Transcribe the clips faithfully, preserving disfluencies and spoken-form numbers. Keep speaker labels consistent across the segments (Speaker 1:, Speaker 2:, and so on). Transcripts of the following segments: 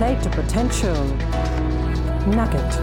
Speaker 1: Play to potential. Nugget.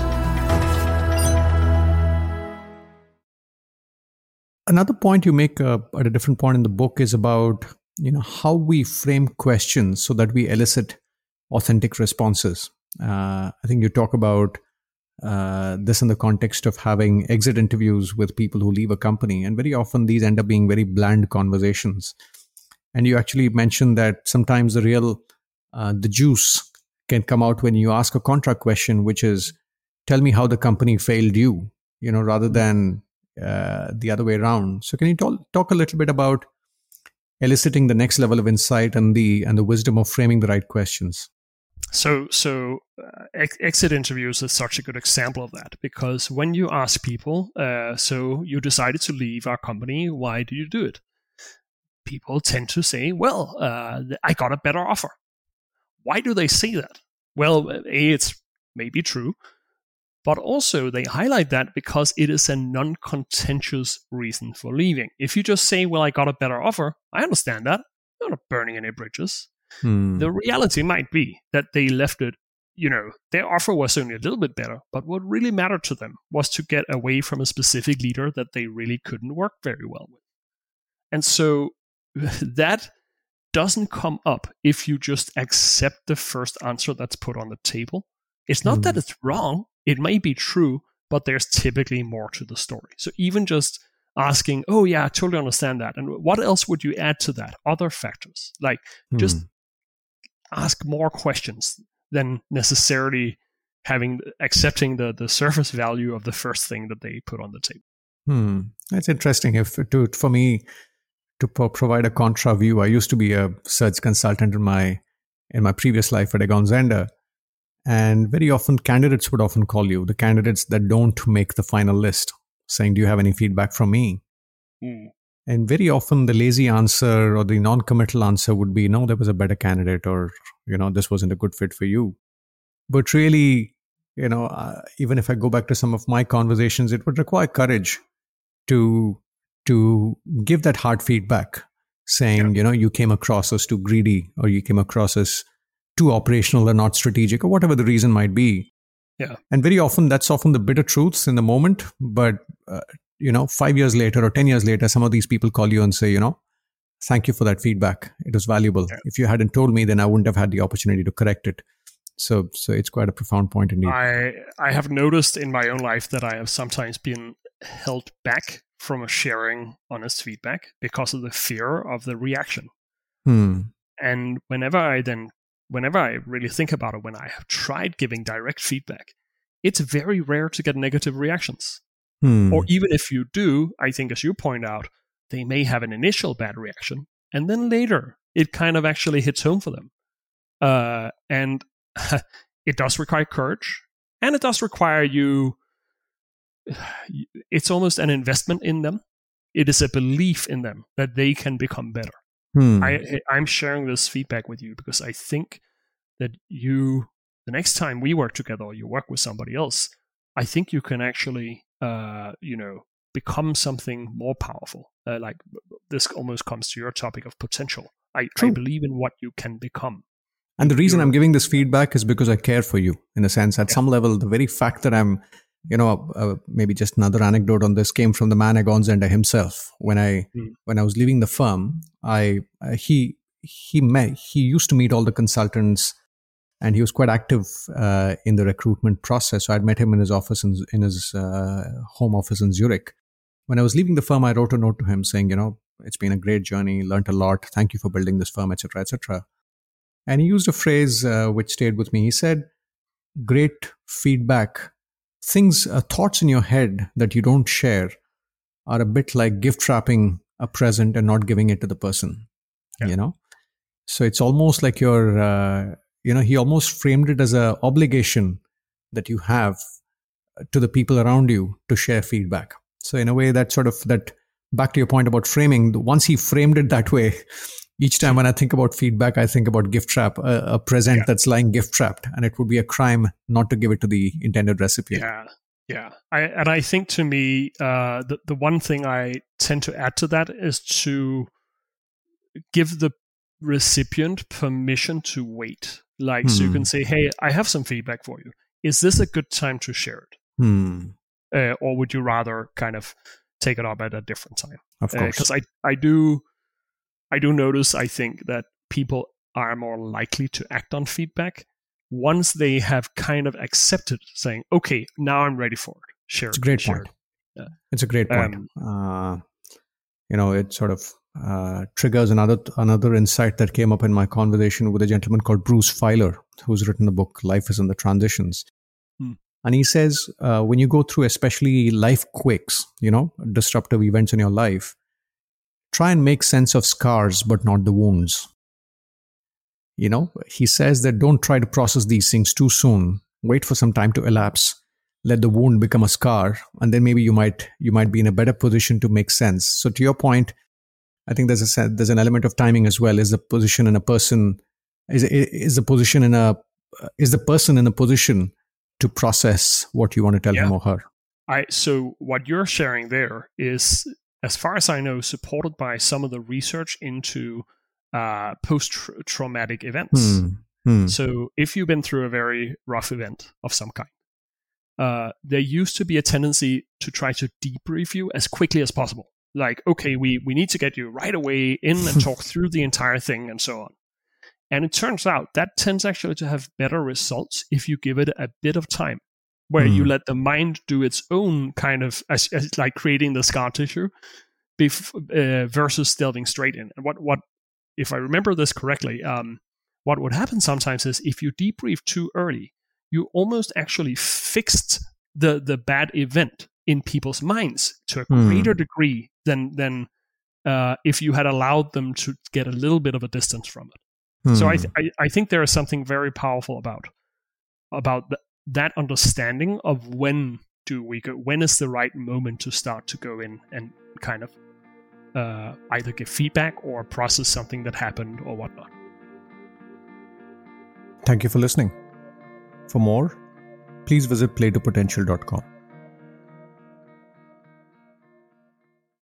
Speaker 2: Another point you make uh, at a different point in the book is about, you know, how we frame questions so that we elicit authentic responses. Uh, I think you talk about uh, this in the context of having exit interviews with people who leave a company. And very often these end up being very bland conversations. And you actually mentioned that sometimes the real, uh, the juice can come out when you ask a contra question, which is, tell me how the company failed you, you know, rather than uh, the other way around. So can you talk, talk a little bit about eliciting the next level of insight and the and the wisdom of framing the right questions?
Speaker 3: So, so uh, ex- exit interviews is such a good example of that, because when you ask people, uh, so you decided to leave our company, why do you do it? People tend to say, well, uh, I got a better offer. Why do they say that? Well, A, it's maybe true, but also they highlight that because it is a non-contentious reason for leaving. If you just say, well, I got a better offer, I understand that. You're not burning any bridges.
Speaker 2: Hmm.
Speaker 3: The reality might be that they left it, you know, their offer was only a little bit better, but what really mattered to them was to get away from a specific leader that they really couldn't work very well with. And so that doesn't come up if you just accept the first answer that's put on the table. It's not mm. that it's wrong. It may be true, but there's typically more to the story. So even just asking, oh yeah, I totally understand that. And what else would you add to that? Other factors. Like mm. just ask more questions than necessarily having accepting the, the surface value of the first thing that they put on the table.
Speaker 2: Hmm. That's interesting. If to for me to pro- provide a contra view, I used to be a search consultant in my in my previous life at Egon Zehnder, and very often candidates would often call you, the candidates that don't make the final list, saying, "Do you have any feedback from me?"
Speaker 3: Hmm.
Speaker 2: And very often the lazy answer or the non-committal answer would be, "No, there was a better candidate," or, you know, "This wasn't a good fit for you." But really, you know, uh, even if I go back to some of my conversations, it would require courage to to give that hard feedback, saying, yeah. you know, you came across as too greedy, or you came across as too operational or not strategic, or whatever the reason might be.
Speaker 3: Yeah.
Speaker 2: And very often that's often the bitter truths in the moment. But, uh, you know, five years later or ten years later, some of these people call you and say, you know, thank you for that feedback. It was valuable. Yeah. If you hadn't told me, then I wouldn't have had the opportunity to correct it. So, so it's quite a profound point indeed.
Speaker 3: I, I have noticed in my own life that I have sometimes been held back from sharing honest feedback because of the fear of the reaction.
Speaker 2: Hmm.
Speaker 3: And whenever I then, whenever I really think about it, when I have tried giving direct feedback, it's very rare to get negative reactions.
Speaker 2: Hmm.
Speaker 3: Or even if you do, I think, as you point out, they may have an initial bad reaction, and then later it kind of actually hits home for them. Uh, and it does require courage, and it does require you. It's almost an investment in them. It is a belief in them that they can become better.
Speaker 2: Hmm.
Speaker 3: I, I'm sharing this feedback with you because I think that you, the next time we work together or you work with somebody else, I think you can actually, uh, you know, become something more powerful. Uh, like this almost comes to your topic of potential. I, I believe in what you can become.
Speaker 2: And the reason You're, I'm giving this feedback is because I care for you, in a sense. At
Speaker 3: yeah.
Speaker 2: some level, the very fact that I'm, you know, uh, maybe just another anecdote on this came from the man Egon Zehnder himself. When I mm. when I was leaving the firm, I uh, he he met he used to meet all the consultants, and he was quite active uh, in the recruitment process. So I'd met him in his office in, in his uh, home office in Zurich. When I was leaving the firm, I wrote a note to him saying, you know, it's been a great journey, learned a lot. Thank you for building this firm, et cetera, et cetera. And he used a phrase uh, which stayed with me. He said, "Great feedback. Things, uh, thoughts in your head that you don't share are a bit like gift wrapping a present and not giving it to the person." Yeah. You know, so it's almost like you're, uh, you know, he almost framed it as an obligation that you have to the people around you to share feedback. So in a way, that sort of that back to your point about framing. Once he framed it that way, each time when I think about feedback, I think about gift wrap, a, a present yeah. that's lying gift wrapped, and it would be a crime not to give it to the intended recipient.
Speaker 3: Yeah, yeah. I, and I think to me, uh, the the one thing I tend to add to that is to give the recipient permission to wait. Like,
Speaker 2: Hmm.
Speaker 3: so you can say, hey, I have some feedback for you. Is this a good time to share it?
Speaker 2: Hmm.
Speaker 3: Uh, or would you rather kind of take it up at a different time?
Speaker 2: Of course.
Speaker 3: Because I, I do I do notice, I think, that people are more likely to act on feedback once they have kind of accepted saying, okay, now I'm ready for it. Share
Speaker 2: It's
Speaker 3: it.
Speaker 2: a great
Speaker 3: share
Speaker 2: point.
Speaker 3: it. Yeah.
Speaker 2: It's a great point.
Speaker 3: Um,
Speaker 2: uh, you know, it sort of uh, triggers another another insight that came up in my conversation with a gentleman called Bruce Feiler, who's written the book Life is in the Transitions.
Speaker 3: Hmm.
Speaker 2: And he says, uh, when you go through especially life quakes, you know, disruptive events in your life, try and make sense of scars, but not the wounds. You know, he says that don't try to process these things too soon. Wait for some time to elapse. Let the wound become a scar, and then maybe you might you might be in a better position to make sense. So to your point, I think there's a there's an element of timing as well. Is the position in a person is is the position in a is the person in a position to process what you want to tell
Speaker 3: yeah.
Speaker 2: him or her?
Speaker 3: I so what you're sharing there is, as far as I know, supported by some of the research into uh, post-traumatic events.
Speaker 2: Hmm. Hmm.
Speaker 3: So if you've been through a very rough event of some kind, uh, there used to be a tendency to try to debrief you as quickly as possible. Like, okay, we, we need to get you right away in and talk through the entire thing and so on. And it turns out that tends actually to have better results if you give it a bit of time, where mm. you let the mind do its own kind of, as, as like creating the scar tissue, bef- uh, versus delving straight in. And what, what, if I remember this correctly, um, what would happen sometimes is if you debrief too early, you almost actually fixed the, the bad event in people's minds to a greater mm. degree than than uh, if you had allowed them to get a little bit of a distance from it. Mm. So I, th- I I think there is something very powerful about about th- that understanding of when do we go, when is the right moment to start to go in and kind of uh, either give feedback or process something that happened or whatnot.
Speaker 2: Thank you for listening. For more, please visit play to potential dot com.